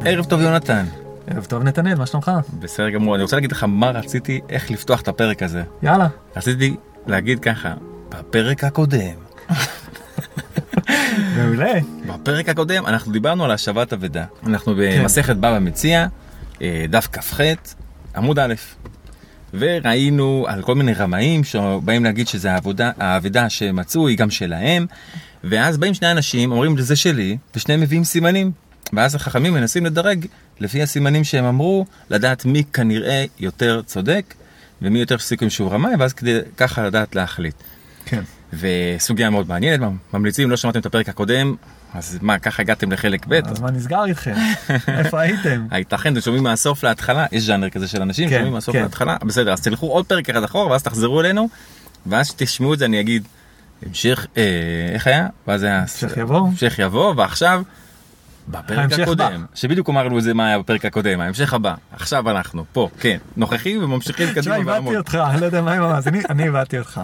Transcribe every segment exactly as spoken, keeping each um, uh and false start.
ערב טוב יונתן. ערב טוב נתנאל, מה שלומך? בסדר גמור, אני רוצה להגיד לך מה רציתי, איך לפתוח את הפרק הזה. יאללה. רציתי להגיד ככה, בפרק הקודם. מעולה. בפרק הקודם אנחנו דיברנו על השבת אבדה. אנחנו במסכת בבא מציעא, דף כ"ח, עמוד א'. וראינו על כל מיני רמאים שבאים להגיד שזה העבודה, האבדה שמצאו היא גם שלהם. ואז באים שני אנשים, אומרים זה שלי, ושניהם מביאים סימנים. ואז החכמים מנסים לדרג לפי הסימנים שהם אמרו, לדעת מי כנראה יותר צודק, ומי יותר סיכוי שהוא רמאי, ואז כדי ככה לדעת להחליט. כן. וסוגיה מאוד מעניינת, ממליצים, לא שמעתם את הפרק הקודם, אז מה, ככה הגעתם לחלק ב'? אז מה נסגר איתכם? איפה הייתם? הייתכן, אתם שומעים מהסוף להתחלה, יש ז'אנר כזה של אנשים, כן, שומעים מהסוף כן. להתחלה, בסדר, אז תלכו עוד פרק אחד אחורה, ואז תחזרו אלינו, ואז שתשמעו את זה אני אגיד, המשך, אה, איך היה? ואז היה... המשך יבוא. המשך יבוא, ועכשיו... בפרק הקודם, שבדיוק אמרנו זה מה היה בפרק הקודם, ההמשך הבא, עכשיו אנחנו פה, כן, נוכחים וממשיכים קדימה תשמע, בעמוד. הבאתי אותך, אני לא יודע מה עם המאז, אני הבאתי אותך.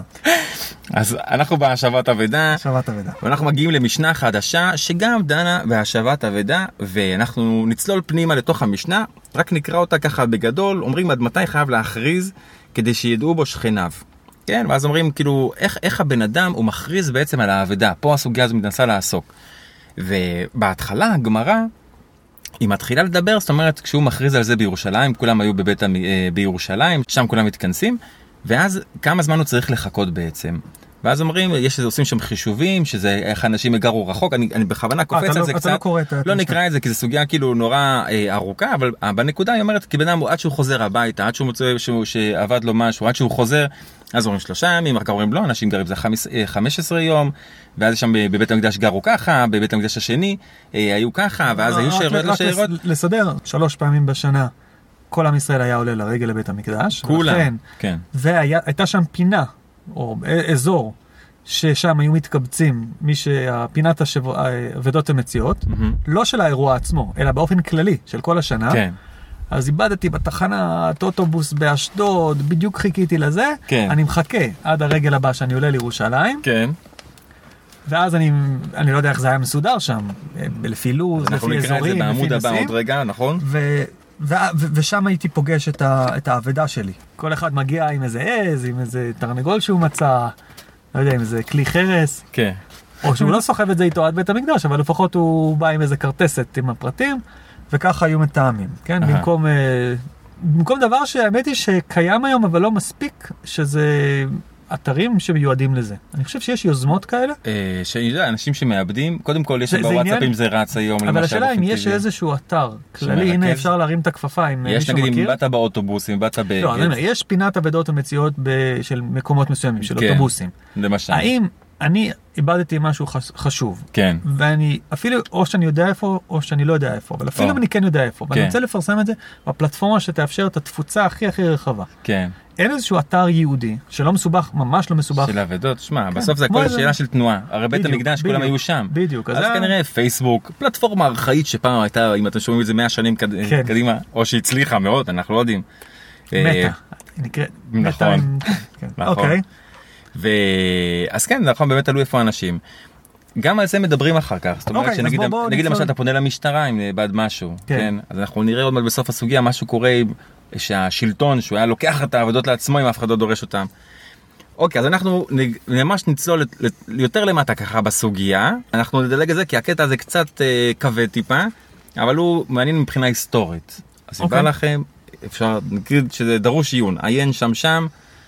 אז אנחנו בהשבת אבדה, השבת אבדה. ואנחנו מגיעים למשנה חדשה, שגם דנה בהשבת אבדה, ואנחנו נצלול פנימה לתוך המשנה, רק נקרא אותה ככה בגדול, אומרים עד מתי חייב להכריז, כדי שידעו בו שכניו. כן, ואז אומרים כאילו, איך, איך הבן אדם הוא מכריז בעצם על האבדה, פה הסוגיה הזו מנסה לעסוק. ובהתחלה הגמרא היא מתחילה לדבר, זאת אומרת כשהוא מכריז על זה בירושלים, כולם היו בבית בירושלים, שם כולם מתכנסים, ואז כמה זמן הוא צריך לחכות בעצם. ואז אומרים, יש איזה עושים שם חישובים, שזה איך אנשים יגרו רחוק, אני, אני בכוונה קופץ על לא, זה קצת, לא, קורא, לא נקרא את זה, כי זו סוגיה כאילו נורא אה, ארוכה, אבל בנקודה היא אומרת, כי בן אדם עד שהוא חוזר הביתה, עד שהוא מוצא שהוא, שעבד לו משהו, עד שהוא חוזר, אז אומרים שלושה ימים, רק אומרים לא, אנשים גרים זה חמש עשרה יום, ואז שם בבית המקדש גרו ככה, בבית המקדש השני אה, היו ככה, ואז היו שארות לשארות. לסדר, שלוש פעמים בשנה, כל עם ישראל היה עולה לרגל לבית המקדש. כולם, ולכן, כן. והייתה שם פינה, או אזור, ששם היו מתקבצים, מי שהפינת האבדות המציאות, mm-hmm. לא של האירוע עצמו, אלא באופן כללי, של כל השנה. כן. אז איבדתי בתחנת אוטובוס באשדוד, בדיוק חיכיתי לזה, כן. אני מחכה עד הרגל הבא שאני עולה לירושלים, כן. ואז אני, אני לא יודע איך זה היה מסודר שם, לפי לוז, לפי אזורים, לפי נושאים. אנחנו נקרא את זה בעמוד הבא עוד רגע, נכון? ו... ו- ו- ושם הייתי פוגש את, ה- את האבדה שלי. כל אחד מגיע עם איזה עז, עם איזה תרנגול שהוא מצא, לא יודע, עם איזה כלי חרס. כן. או שהוא לא סוחב את זה איתו עד בית המקדש, אבל לפחות הוא בא עם איזה קרטסת עם הפרטים, וככה היו מתאמים, כן? במקום, במקום דבר שהאמת היא שקיים היום, אבל לא מספיק, שזה אתרים שמיועדים לזה. אני חושב שיש יוזמות כאלה. שאני יודע, אנשים שמאבדים, קודם כל יש בוואטסאפים זה רץ היום. אבל השאלה אם יש איזשהו אתר כללי, הנה אפשר להרים את הכפפה, אם מישהו מכיר. יש נגיד אם באת באוטובוס, אם באת ב... לא, אני אומר, יש פינת אבדות המציאות של מקומות מסוימים, של אוטובוסים. למשל. האם אני איבדתי משהו חשוב, כן. ואני אפילו, או שאני יודע איפה, או שאני לא יודע איפה, אבל אפילו אם אני כן יודע איפה, ואני רוצה לפרסם את זה בפלטפורמה שתאפשר את התפוצה הכי הכי רחבה. כן. אין איזשהו אתר יהודי, שלא מסובך, ממש לא מסובך. של אבדות, שמע, בסוף זה הכל שאלה של תנועה. הרי בית המקדש, כולם היו שם. בדיוק. אז כנראה פייסבוק, פלטפורמה ארכאית שפעם הייתה, אם אתם שומעים את זה מאה שנים קדימה, או שהצליחה מאוד, אנחנו לא יודעים. מטה. נכון. אוקיי. אז כן, נכון, באמת תלוי איפה האנשים. גם על זה מדברים אחר כך. זאת אומרת שנגיד, נגיד למשל אתה פונה למשטרה אם נאבד משהו, כן? אז אנחנו נראה עוד מעט בסוף הסוגיה, משהו קורה שהשלטון, שהוא היה לוקח את העבודות לעצמו אם אף אחד לא דורש אותם. אוקיי, אז אנחנו ממש נצלול יותר למטה ככה בסוגיה. אנחנו נדלג את זה כי הקטע הזה קצת כבד טיפה, אבל הוא מעניין מבחינה היסטורית. אז אם בא לכם, אפשר, נגיד שזה דרוש עיון, עיין שם שם,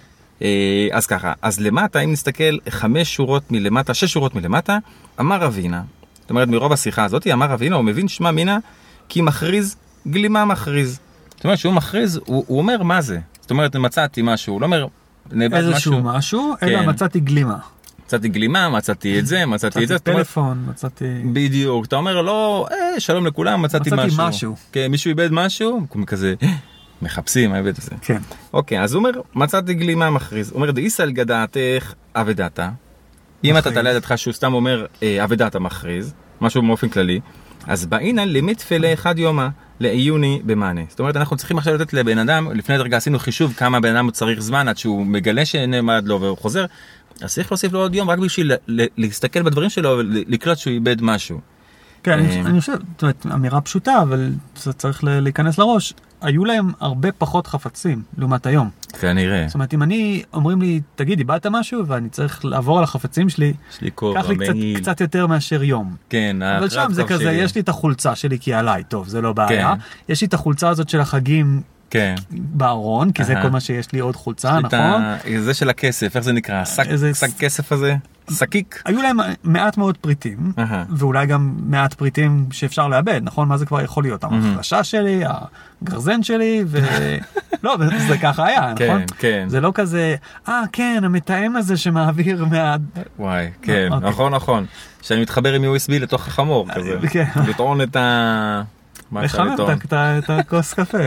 אז ככה, אז למטה, אם נסתכל חמש שורות מלמטה, שש שורות מלמטה, אמר רבינה, זאת אומרת מרוב השיחה הזאת, אמר רבינה, הוא מבין שמה מינה, כי מכריז, גלימה מכריז. זאת אומרת שהוא מכריז, הוא, הוא אומר מה זה. זאת אומרת, מצאתי משהו, הוא לא אומר, נאבד משהו. איזשהו משהו, אלא כן. מצאתי גלימה. מצאתי גלימה, מצאתי את זה, מצאתי את זה. מצאתי טלפון, מצאתי... בדיוק, אתה אומר, לא, אה, שלום לכולם, מצאתי, מצאתי משהו. מצאתי משהו. כן, מישהו איבד משהו, כזה... מחפשים, מה הבאת את זה? כן. אוקיי, אז הוא אומר, מצאתי גלימה מכריז. הוא אומר, דאיסא לגדעתך אבדתה. אם אתה תעלה לדעתך שהוא סתם אומר, אבדתה מכריז, משהו באופן כללי, אז באינן למתפלה אחד יומה לעיוני במענה. זאת אומרת, אנחנו צריכים עכשיו לתת לבן אדם, לפני דרגה עשינו חישוב כמה בן אדם צריך זמן עד שהוא מגלה שנעמד לו והוא חוזר, אז צריך להוסיף לו עוד יום רק בשביל להסתכל בדברים שלו ולקלוט שהוא איבד משהו. כן, אני חושב, זאת אומרת, אמירה פשוטה, אבל זה צריך להיכנס לראש. היו להם הרבה פחות חפצים לעומת היום. כנראה. זאת אומרת, אם אני, אומרים לי, תגיד, איבדת משהו, ואני צריך לעבור על החפצים שלי, קח לי קצת, קצת יותר מאשר יום. כן, אבל שם זה כזה, שלי. יש לי את החולצה שלי, כי עליי, טוב, זה לא בעיה. כן. יש לי את החולצה הזאת של החגים, כן. בארון, כי זה כל מה שיש לי עוד חולצה, נכון? זה של הכסף, איך זה נקרא? שק כסף הזה? סקיק? היו להם מעט מאוד פריטים, ואולי גם מעט פריטים שאפשר לאבד, נכון? מה זה כבר יכול להיות? המחרשה שלי, הגרזן שלי, ו... לא, זה ככה היה, נכון? כן. זה לא כזה, אה, כן, המתאם הזה שמעביר מה... וואי, כן, נכון, נכון. שאני מתחבר עם יו אס בי לתוך החמור, כזה. לטעון את ה... לחמם את הכוס קפה.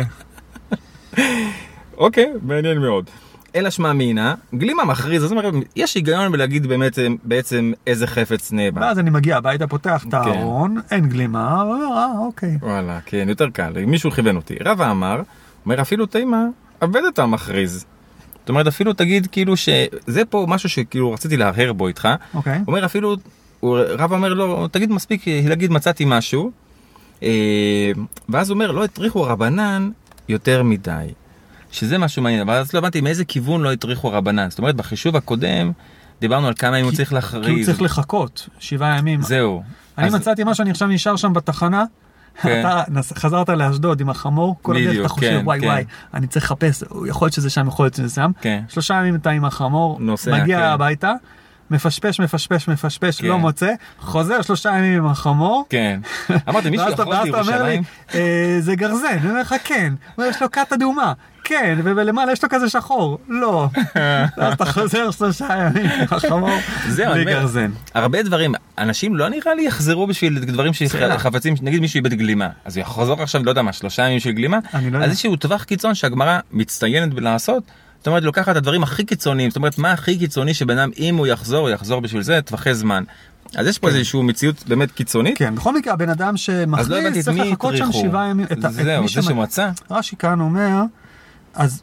אוקיי, מעניין מאוד. אלא שמע מינה, גלימה מכריז, זאת אומרת, יש היגיון בלהגיד באמת בעצם איזה חפץ נאבד. ואז אני מגיע הביתה, פותח את הארון, אין גלימה, ואומר, אה, אוקיי. וואלה, כן, יותר קל, מישהו כיוון אותי. רבא אמר, אומר, אפילו תימה, עבד את המכריז. זאת אומרת, אפילו תגיד כאילו שזה פה משהו שכאילו רציתי להרהר בו איתך. אוקיי. אומר, אפילו, רבא אומר לו, תגיד מספיק להגיד מצאתי משהו, ואז הוא אומר, לא הטריחו רבנן יותר מדי. שזה משהו מעניין, אבל אז לא הבנתי מאיזה כיוון לא הטריחו רבנן. זאת אומרת, בחישוב הקודם, דיברנו על כמה ימים הוא צריך להכריז. כי הוא צריך לחכות, שבעה ימים. זהו. אני מצאתי משהו, אני עכשיו נשאר שם בתחנה, אתה חזרת לאשדוד עם החמור, כל הדרך אתה חושב, וואי וואי, אני צריך לחפש, יכול להיות שזה שם, יכול להיות שזה שם. שלושה ימים אתה עם החמור, מגיע הביתה, מפשפש, מפשפש, מפשפש, לא מוצא, חוזר שלושה ימים עם החמור. כן. אמרתי, מישהו יכול לירושלים? זה גרזן, אני אומר לך, כן. יש לו קטע דומה. כן, ולמעלה יש לו כזה שחור. לא. אז אתה חוזר שלושה ימים עם החמור לגרזן. הרבה דברים, אנשים לא נראה לי יחזרו בשביל דברים שחפצים, נגיד מישהו איבד גלימה. אז הוא יחזור עכשיו, לא יודע מה, שלושה ימים של גלימה. אז איזשהו טווח קיצון שהגמרא מצטיינת בלעשות. זאת אומרת, לוקחת את הדברים הכי קיצוניים, זאת אומרת, מה הכי קיצוני שבנם, אם הוא יחזור, הוא יחזור בשביל זה, טווחי זמן. אז יש פה איזושהי מציאות באמת קיצונית. כן, בכל מקרה, הבן אדם שמכניס, צריך לחכות שם שבעה ימים. זהו, זה שמצא. רש"י כאן אומר, אז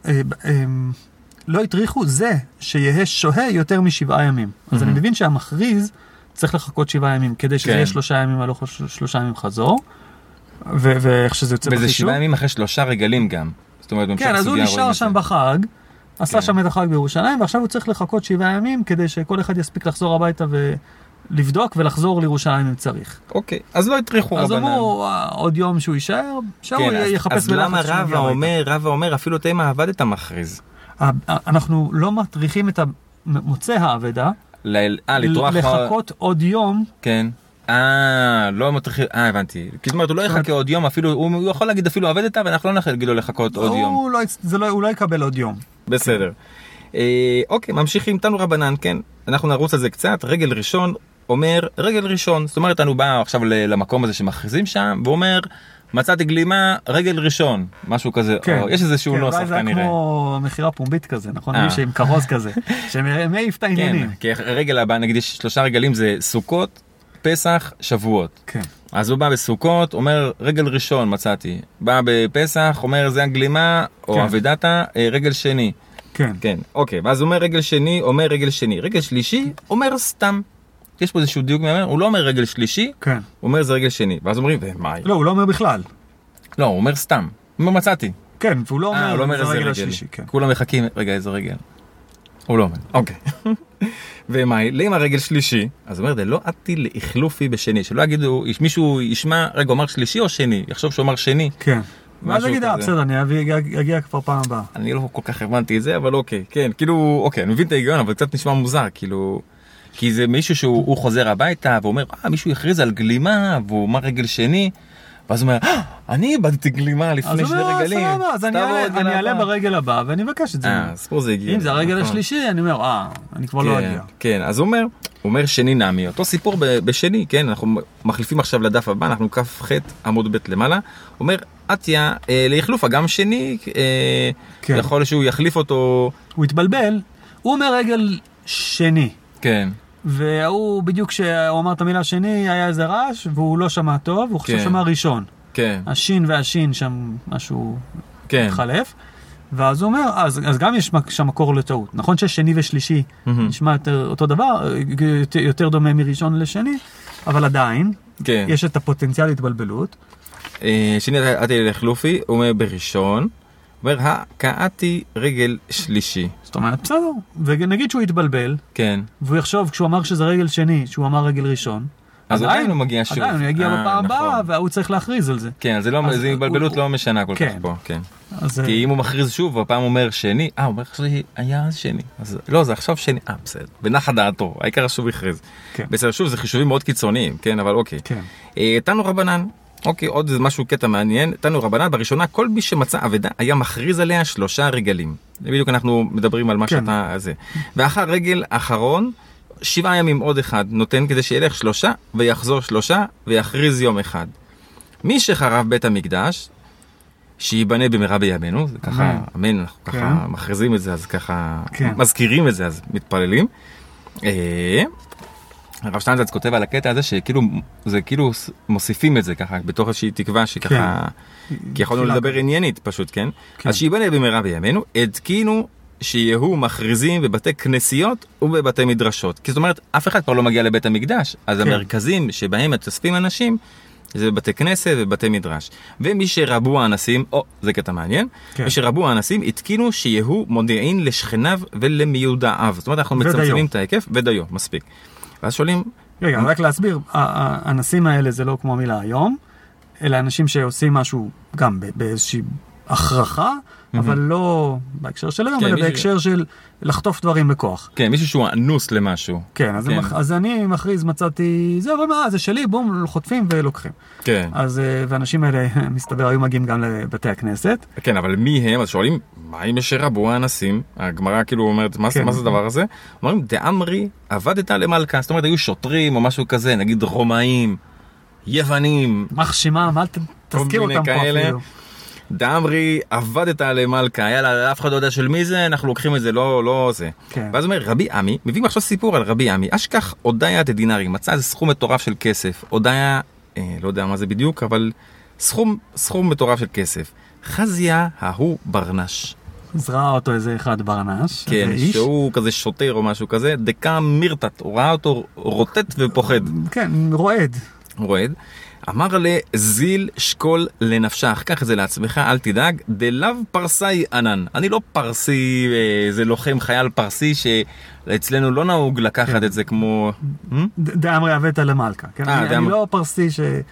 לא יטריחו זה שיהיה שוהה יותר משבעה ימים. אז אני מבין שהמכריז צריך לחכות שבעה ימים, כדי שזה יהיה שלושה ימים, לא שלושה ימים חזור, ואיך שזה יוצא בחישוב. וזה שבעה ימים אחרי שלושה רגלים גם. כן, אז הוא נשאר שם בחג, עשה שם את החג בירושלים, ועכשיו הוא צריך לחכות שבעה ימים כדי שכל אחד יספיק לחזור הביתה ולבדוק ולחזור לירושלים אם צריך. אוקיי, אז לא יטריחו רבנן. אז אמרו, עוד יום שהוא יישאר, שהוא יחפש בלחץ. אז למה רבא אומר, רבא אומר, אפילו תימה עבד את המכריז? אנחנו לא מטריחים את מוצא האבדה, לחכות עוד יום. כן. אה, לא מטריחים, אה, הבנתי. כי זאת אומרת, הוא לא יחכה עוד יום, אפילו, הוא יכול להגיד אפילו עבד איתה, ואנחנו לא נגיד לו לחכות עוד יום. הוא לא יקבל עוד יום. בסדר. אוקיי, ממשיכים, תנו רבנן, כן. אנחנו נרוץ על זה קצת. רגל ראשון אומר, רגל ראשון. זאת אומרת, אני בא עכשיו למקום הזה שמכריזים שם, והוא אומר, מצאתי גלימה, רגל ראשון. משהו כזה. יש איזשהו נוסח כנראה. זה כמו מחירה פומבית כזה, נכון? עם כרוז כזה. שמעיף את העניינים. כי רגל הבא, נגיד, יש שלושה רגלים, זה סוכות, פסח, שבועות. כן. אז הוא בא בסוכות, אומר, רגל ראשון מצאתי. בא בפסח, אומר, זה הגלימה, או אבדתה, רגל שני. כן. כן, אוקיי. ואז הוא אומר רגל שני, אומר רגל שני. רגל שלישי, אומר סתם. יש פה איזשהו דיוק מהמר, הוא לא אומר רגל שלישי, כן. הוא אומר זה רגל שני. ואז אומרים, ומה? לא, הוא לא אומר בכלל. לא, הוא אומר סתם. הוא אומר מצאתי. כן, והוא לא אומר, הוא לא אומר איזה רגל. השלישי, כן. כולם מחכים, רגע, איזה רגל. הוא לא אומר, אוקיי. ומאי, לאם הרגל שלישי, אז הוא אומר, זה לא עתי לאכלופי בשני, שלא יגידו, מישהו ישמע, רגע, הוא אמר שלישי או שני? יחשוב שהוא אמר שני. כן. מה זה גידה? בסדר, אני אגיע כבר פעם הבאה. אני לא כל כך הבנתי את זה, אבל אוקיי, כן, כאילו, אוקיי, אני מבין את ההיגיון, אבל קצת נשמע מוזר, כאילו, כי זה מישהו שהוא חוזר הביתה, ואומר, אה, מישהו יכריז על גלימה, והוא אמר רגל שני, ואז הוא אומר, אני איבדתי גלימה לפני שני רגלים. אז אני אעלה ברגל הבא ואני מבקש את זה. אם זה הרגל השלישי, אני אומר, אה, אני כבר לא אגיע. כן, אז הוא אומר, הוא אומר שני נמי, אותו סיפור בשני, כן, אנחנו מחליפים עכשיו לדף הבא, אנחנו כף ח' עמוד ב' למעלה, הוא אומר, עתיה, להחלופה, גם שני, יכול שהוא יחליף אותו. הוא התבלבל, הוא אומר רגל שני. כן. והוא בדיוק כשהוא אמר את המילה שני היה איזה רעש והוא לא שמע טוב, הוא חושב שמע ראשון. כן. השין והשין שם משהו כן. התחלף. ואז הוא אומר, אז, אז גם יש שם מקור לטעות. נכון ששני ושלישי mm-hmm. נשמע יותר, אותו דבר, יותר, יותר דומה מראשון לשני, אבל עדיין כן. יש את הפוטנציאל התבלבלות. שני עתי לחלופי, הוא אומר בראשון, אומר, הקעתי רגל שלישי. זאת אומרת, בסדר. ונגיד שהוא יתבלבל, כן. והוא יחשוב, כשהוא אמר שזה רגל שני, שהוא אמר רגל ראשון, אז עדיין הוא מגיע שוב. עדיין הוא יגיע בפעם הבאה, והוא צריך להכריז על זה. כן, זה התבלבלות לא משנה כל כך פה, כן. כי אם הוא מכריז שוב, והפעם הוא אומר שני, אה, הוא אומר שהיה אז שני. לא, זה עכשיו שני, אה, בסדר. בנחה דעתו, העיקר שוב יכריז. בסדר, שוב, זה חישובים מאוד קיצוניים, כן, אבל אוקיי. תנו רבנן. אוקיי, עוד משהו קטע מעניין. תנו רבנן, בראשונה, כל מי שמצא אבדה היה מכריז עליה שלושה רגלים. בדיוק אנחנו מדברים על מה שאתה... זה. ואחר רגל אחרון, שבעה ימים עוד אחד, נותן כדי שילך שלושה, ויחזור שלושה, ויכריז יום אחד. מי שחרב בית המקדש, שיבנה במהרה בימינו, זה ככה, אמן, אנחנו ככה מכריזים את זה, אז ככה מזכירים את זה, אז מתפללים. הרב שטיינזלץ כותב על הקטע הזה שכאילו, זה כאילו מוסיפים את זה ככה, בתוך איזושהי תקווה שככה, כי יכולנו לדבר עניינית פשוט, כן? אז שיבנה במהרה בימינו, התקינו שיהיו מכריזים בבתי כנסיות ובבתי מדרשות. כי זאת אומרת, אף אחד כבר לא מגיע לבית המקדש, אז המרכזים שבהם מתאספים אנשים, זה בבתי כנסת ובבתי מדרש. ומי שרבו האנסים, או, זה קטע מעניין, מי שרבו האנסים, התקינו שיהיו מודיעין לשכניו ולמיודעיו. זאת אומרת, אנחנו מצמצמים את ההיקף, ודיו, מספיק. ואז שואלים... רגע, רק להסביר, האנסים האלה זה לא כמו המילה היום, אלא אנשים שעושים משהו גם באיזושהי הכרחה, אבל לא בהקשר של היום, אלא בהקשר של לחטוף דברים בכוח. כן, מישהו שהוא אנוס למשהו. כן, אז אני מכריז, מצאתי, זה מה, זה שלי, בום, חוטפים ולוקחים. כן. אז, ואנשים האלה, מסתבר, היו מגיעים גם לבתי הכנסת. כן, אבל מי הם? אז שואלים, מה אם יש רבו האנסים? הגמרא כאילו אומרת, מה זה הדבר הזה? אומרים, דאמרי, עבדת למלכה. זאת אומרת, היו שוטרים או משהו כזה, נגיד רומאים, יוונים. מחשימה, מה תזכיר אותם פה אפילו. דאמרי, עבדת למלכה, יאללה, אף אחד לא יודע של מי זה, אנחנו לוקחים את זה, לא, לא זה. כן. ואז אומר, רבי עמי, מביאים עכשיו סיפור על רבי עמי, אשכח הודיה דינרים, מצא איזה סכום מטורף של כסף, הודיה, אה, לא יודע מה זה בדיוק, אבל סכום, סכום מטורף של כסף. חזיה ההוא ברנש. זרע אותו איזה אחד ברנש. כן, שהוא כזה שוטר או משהו כזה, דקה מירתת, הוא ראה אותו רוטט ופוחד. כן, רועד. רועד. אמר לזיל שקול לנפשך, קח את זה לעצמך, אל תדאג, דלאו פרסאי ענן. אני לא פרסי, זה לוחם חייל פרסי שאצלנו לא נהוג לקחת את זה כמו... דאמרי עבדת למלכה. אני לא פרסי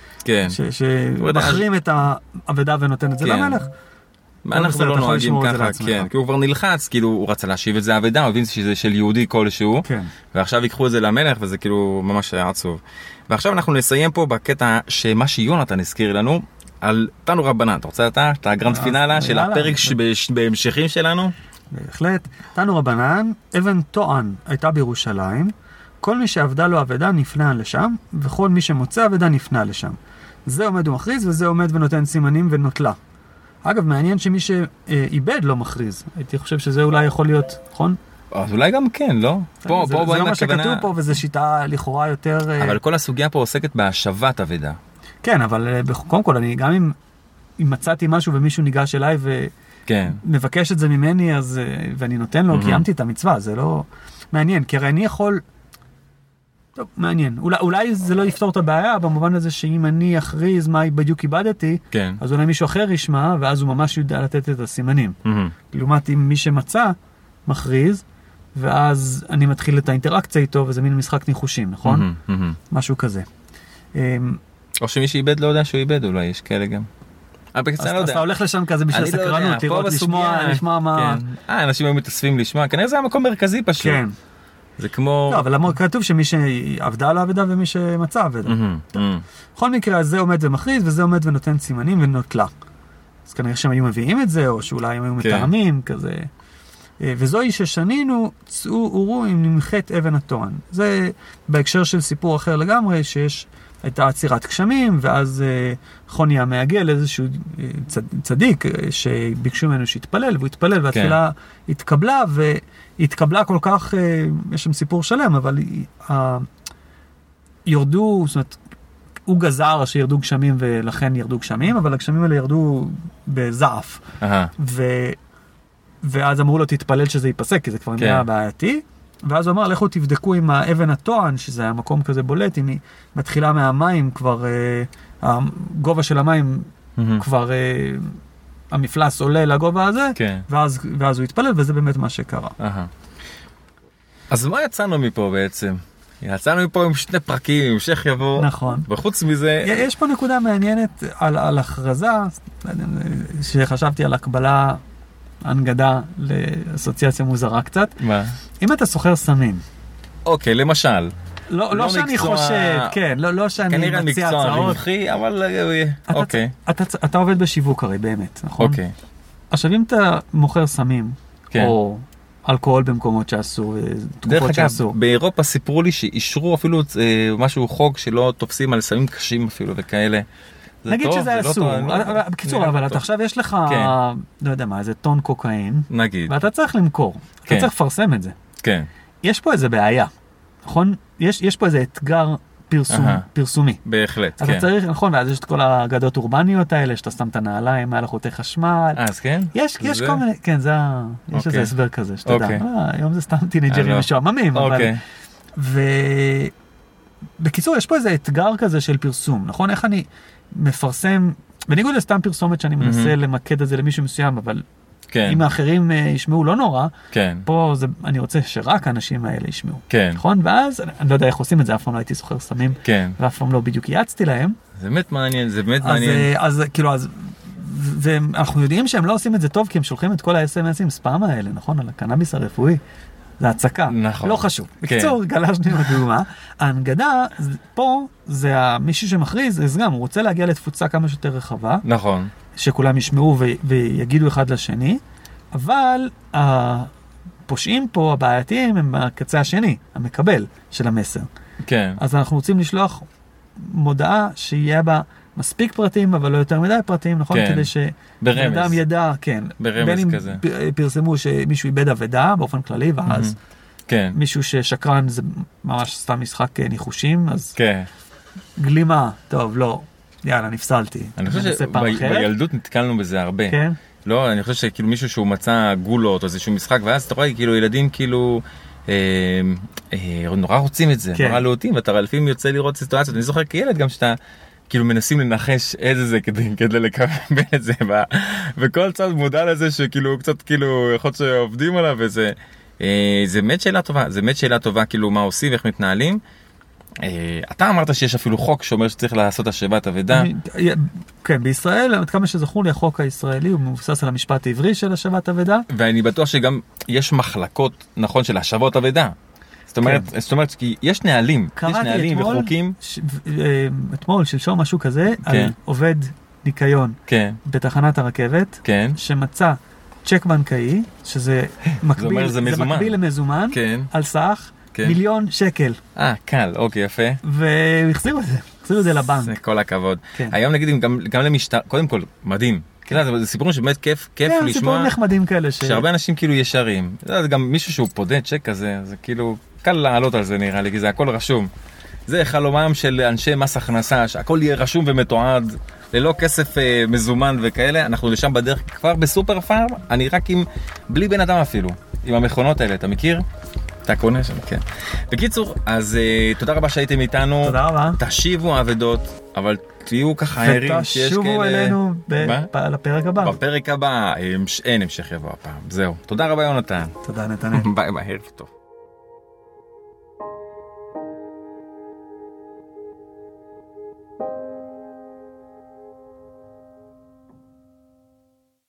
שמחרים את העבדה ונותן את זה למלך. אנחנו לא נוהגים ככה, כן, כי הוא כבר נלחץ, כאילו הוא רצה להשיב את זה העבדה, הוא הבין שזה של יהודי כלשהו, ועכשיו ייקחו את זה למלך, וזה כאילו ממש עצוב. ועכשיו אנחנו נסיים פה בקטע שמה שיונתן הזכיר לנו, על תנו רבנן. אתה רוצה אתה, את הגרנד פינאלה של הפרק בהמשכים שלנו? בהחלט. תנו רבנן, אבן טוען הייתה בירושלים, כל מי שעבדה לו עבדה נפנה לשם, וכל מי שמוצא עבדה נפנה לשם. זה עומד ומכריז, וזה עומד ונותן סימנים ונוטלה. אגב, מעניין שמי שאיבד לא מכריז. הייתי חושב שזה אולי יכול להיות, נכון? אז אולי גם כן, לא? פה, פה, זה לא מה שכתוב פה, וזו שיטה לכאורה יותר... אבל כל הסוגיה פה עוסקת בהשבת אבדה. כן, אבל קודם כל, אני גם אם, אם מצאתי משהו ומישהו ניגש אליי ומבקש את זה ממני, אז, ואני נותן לו, קיימתי את המצווה, זה לא מעניין, כי הרי אני יכול... טוב, מעניין. אולי, אולי זה לא יפתור את הבעיה, במובן הזה שאם אני אכריז מה בדיוק איבדתי, כן. אז אולי מישהו אחר ישמע, ואז הוא ממש יודע לתת את הסימנים. Mm-hmm. לעומת אם מי שמצא מכריז, ואז אני מתחיל את האינטראקציה איתו, וזה מין משחק ניחושים, נכון? Mm-hmm, mm-hmm. משהו כזה. או שמי שאיבד לא יודע שהוא איבד, אולי יש כאלה גם. אז, לא אז אתה הולך לשם כזה בשביל סקרנות, לראות, לשמוע, לשמוע מה... כן. אה, אנשים היו מתאספים לשמוע, כנראה זה המקום מרכזי פשוט. כן. זה כמו... לא, אבל אמר כתוב שמי שעבדה על העבדה ומי שמצא עבדה. Mm-hmm, mm-hmm. בכל מקרה, אז זה עומד ומכריז, וזה עומד ונותן סימנים ונוטלה. אז כנראה שהם היו מביאים את זה, או שאולי הם היו כן. מתאמים, כזה... וזוהי ששנינו, צאו אורו עם נמחת אבן התואן. זה בהקשר של סיפור אחר לגמרי, שיש הייתה עצירת גשמים, ואז חוני המעגל, איזשהו צד, צדיק, שביקשו ממנו שהתפלל, והוא התפלל, והתפילה כן. התקבלה, והתקבלה כל כך, יש שם סיפור שלם, אבל ירדו, זאת אומרת, הוא גזר שירדו גשמים, ולכן ירדו גשמים, אבל הגשמים האלה ירדו בזעף. ו... ואז אמרו לו, תתפלל שזה ייפסק, כי זה כבר נהיה בעייתי. ואז הוא אמר, לכו תבדקו עם האבן הטוען, שזה היה מקום כזה בולט, אם היא מתחילה מהמים, כבר, אה, הגובה של המים mm-hmm. כבר, אה, המפלס עולה לגובה הזה, כן. ואז, ואז הוא התפלל, וזה באמת מה שקרה. Uh-huh. אז מה יצאנו מפה בעצם? יצאנו מפה עם שני פרקים, המשך יבוא. נכון. וחוץ מזה... יש פה נקודה מעניינת על, על הכרזה, שחשבתי על הקבלה, הנגדה לאסוציאציה מוזרה קצת. מה? אם אתה סוחר סמים. אוקיי, למשל. לא, לא, לא שאני מקצוע... חושב, כן, לא, לא שאני מציע הצעות. כנראה מקצוע רווחי, אבל אתה, אוקיי. אתה, אתה, אתה עובד בשיווק הרי באמת, נכון? אוקיי. עכשיו, אם אתה מוכר סמים, כן. או... אלכוהול במקומות שעשו, תקופות שעשו. דרך אגב, באירופה סיפרו לי שאישרו אפילו אה, משהו חוק שלא תופסים על סמים קשים אפילו וכאלה. נגיד טוב, שזה אסור. לא בקיצור, אבל אתה עכשיו יש לך, כן. לא יודע מה, איזה טון קוקאין. נגיד. ואתה צריך למכור. כן. אתה צריך לפרסם את זה. כן. יש פה איזה בעיה, נכון? יש, יש פה איזה אתגר פרסום, פרסומי. בהחלט, אתה כן. צריך, נכון, ואז יש את כל האגדות אורבניות האלה, שאתה שם את הנעליים, מעל חוטי חשמל. אז כן? יש, יש כל מיני, כן, זה, יש איזה הסבר כזה, שאתה יודע. היום זה סתם טינג'רים משועממים, אבל... ובקיצור, יש פה איזה אתגר כזה של פרסום, נכון? איך אני מפרסם, בניגוד לסתם פרסומת שאני מנסה למקד את זה למישהו מסוים, אבל... כן. אם האחרים ישמעו לא נורא, כן. פה זה, אני רוצה שרק האנשים האלה ישמעו. כן. נכון? ואז, אני לא יודע איך עושים את זה, אף פעם לא הייתי סוחר סמים, כן. ואף פעם לא בדיוק יעצתי להם. זה באמת מעניין, זה באמת אז, מעניין. אז, אז כאילו, אז, ואנחנו יודעים שהם לא עושים את זה טוב, כי הם שולחים את כל ה-אס אם אסים ספאם האלה, נכון? על הקנאביס הרפואי. זה הצקה. נכון. לא חשוב. בקיצור, כן. גלשנו בדוגמה. ההנגדה, פה, זה מישהו שמכריז, אז גם, הוא רוצה להגיע לתפוצה כמה שיותר רחבה. נכון. שכולם ישמעו ו- ויגידו אחד לשני, אבל הפושעים פה, הבעייתיים, הם הקצה השני, המקבל של המסר. כן. אז אנחנו רוצים לשלוח מודעה שיהיה בה מספיק פרטים, אבל לא יותר מדי פרטים, נכון? כן. כדי שאדם ידע, כן. ברמז בין כזה. אם פרסמו שמישהו איבד אבדה באופן כללי, ואז mm-hmm. כן. מישהו ששקרן זה ממש סתם משחק ניחושים, אז כן. גלימה, טוב, לא. יאללה, נפסלתי. אני חושב שבילדות נתקלנו בזה הרבה. כן. לא, אני חושב שכאילו מישהו שהוא מצא גולות או איזשהו משחק, ואז אתה רואה כאילו ילדים כאילו אה, אה, נורא רוצים את זה, כן. נורא להוטים, ואתה לפעמים יוצא לראות סיטואציות. אני זוכר כילד גם שאתה כאילו מנסים לנחש איזה זה כדי, כדי לקבל את זה, ו, וכל צד מודע לזה שכאילו קצת כאילו יכול להיות שעובדים עליו, וזה אה, זה באמת שאלה טובה, זה באמת שאלה טובה כאילו מה עושים ואיך מתנהלים. אתה אמרת שיש אפילו חוק שאומר שצריך לעשות השבת אבדה. כן, בישראל, עד כמה שזכור לי, החוק הישראלי הוא מבוסס על המשפט העברי של השבת אבדה. ואני בטוח שגם יש מחלקות, נכון, של השבות אבדה. זאת אומרת, זאת אומרת, כי יש נהלים, יש נהלים וחוקים. אתמול, שלשום משהו כזה, על עובד ניקיון בתחנת הרכבת, שמצא צ'ק בנקאי, שזה מקביל למזומן, על סך כן. מיליון שקל. אה, קל, אוקיי, יפה. והחזירו את זה, החזירו את זה לבנק. זה כל הכבוד. כן. היום נגיד גם, גם למשטר, קודם כל, מדהים. כן. זה, זה סיפורים שבאמת כיף, כיף כן, לשמוע. סיפורים נחמדים כאלה. ש... שהרבה אנשים כאילו ישרים. זה גם מישהו שהוא פודה צ'ק כזה, זה כאילו, קל לעלות על זה נראה לי, כי זה הכל רשום. זה חלומם של אנשי מס הכנסה, שהכל יהיה רשום ומתועד, ללא כסף אה, מזומן וכאלה. אנחנו לשם בדרך כבר בסופר פארם, אני רק עם, בלי בן אדם אפילו, עם המכונות האלה, אתה מכיר? אתה קונה שם, כן. בקיצור, אז uh, תודה רבה שהייתם איתנו. תודה רבה. תשיבו האבדות, אבל תהיו ככה ערים שיש כאלה... ותשובו אלינו לפרק הבא. בפרק הבא, אין המשך יבוא הפעם. זהו. תודה רבה יונתן. תודה נתנאל. ביי ביי, ערב טוב.